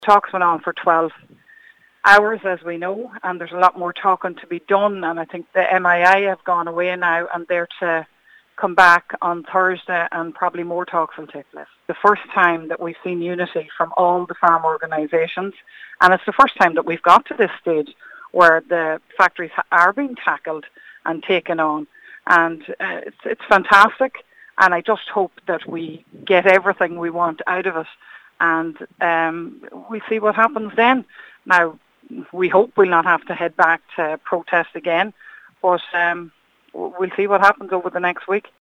Talks went on for 12 hours, as we know, and there's a lot more talking to be done, and I think the MIA have gone away now and they're to come back on Thursday and probably more talks will take place. The first time that we've seen unity from all the farm organisations, and it's the first time that we've got to this stage where the factories are being tackled and taken on, and it's fantastic, and I just hope that we get everything we want out of it, and we see what happens then. Now, we hope we'll not have to head back to protest again, but we'll see what happens over the next week.